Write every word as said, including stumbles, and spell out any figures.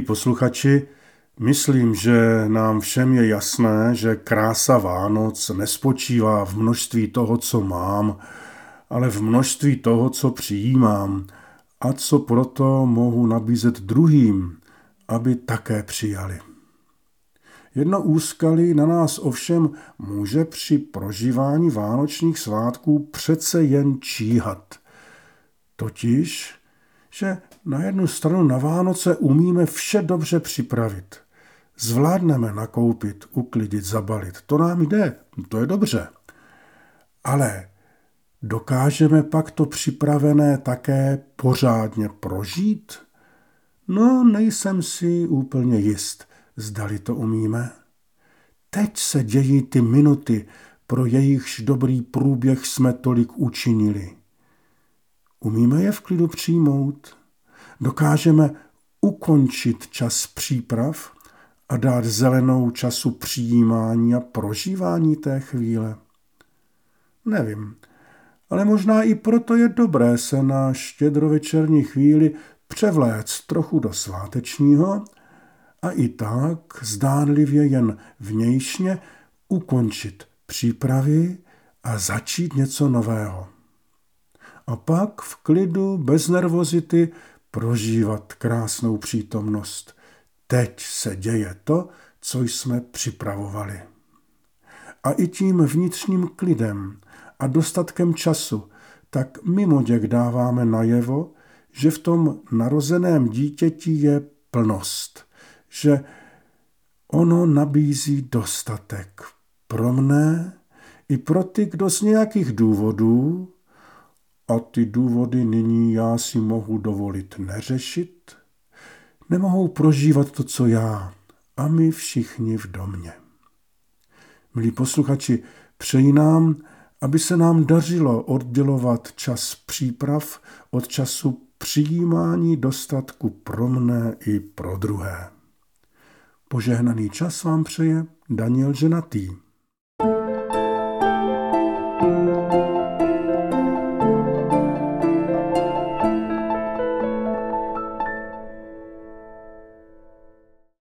posluchači, myslím, že nám všem je jasné, že krása Vánoc nespočívá v množství toho, co mám, ale v množství toho, co přijímám a co proto mohu nabízet druhým, aby také přijali. Jedno úskalí na nás ovšem může při prožívání vánočních svátků přece jen číhat. Totiž, že na jednu stranu na Vánoce umíme vše dobře připravit. Zvládneme nakoupit, uklidit, zabalit. To nám jde, to je dobře. Ale dokážeme pak to připravené také pořádně prožít? No, nejsem si úplně jist, zdali to umíme. Teď se dějí ty minuty, pro jejichž dobrý průběh jsme tolik učinili. Umíme je v klidu přijmout? Dokážeme ukončit čas příprav a dát zelenou času přijímání a prožívání té chvíle? Nevím, ale možná i proto je dobré se na štědrovečerní chvíli převléct trochu do svátečního a i tak zdánlivě jen vnějšně ukončit přípravy a začít něco nového. A pak v klidu, bez nervozity, prožívat krásnou přítomnost. Teď se děje to, co jsme připravovali. A i tím vnitřním klidem a dostatkem času tak mimoděk dáváme najevo, že v tom narozeném dítěti je plnost, že ono nabízí dostatek pro mne i pro ty, kdo z nějakých důvodů, a ty důvody nyní já si mohu dovolit neřešit, nemohou prožívat to, co já a my všichni v domě. Milí posluchači, přeji nám, aby se nám dařilo oddělovat čas příprav od času přijímání dostatku pro mne i pro druhé. Požehnaný čas vám přeje Daniel Ženatý.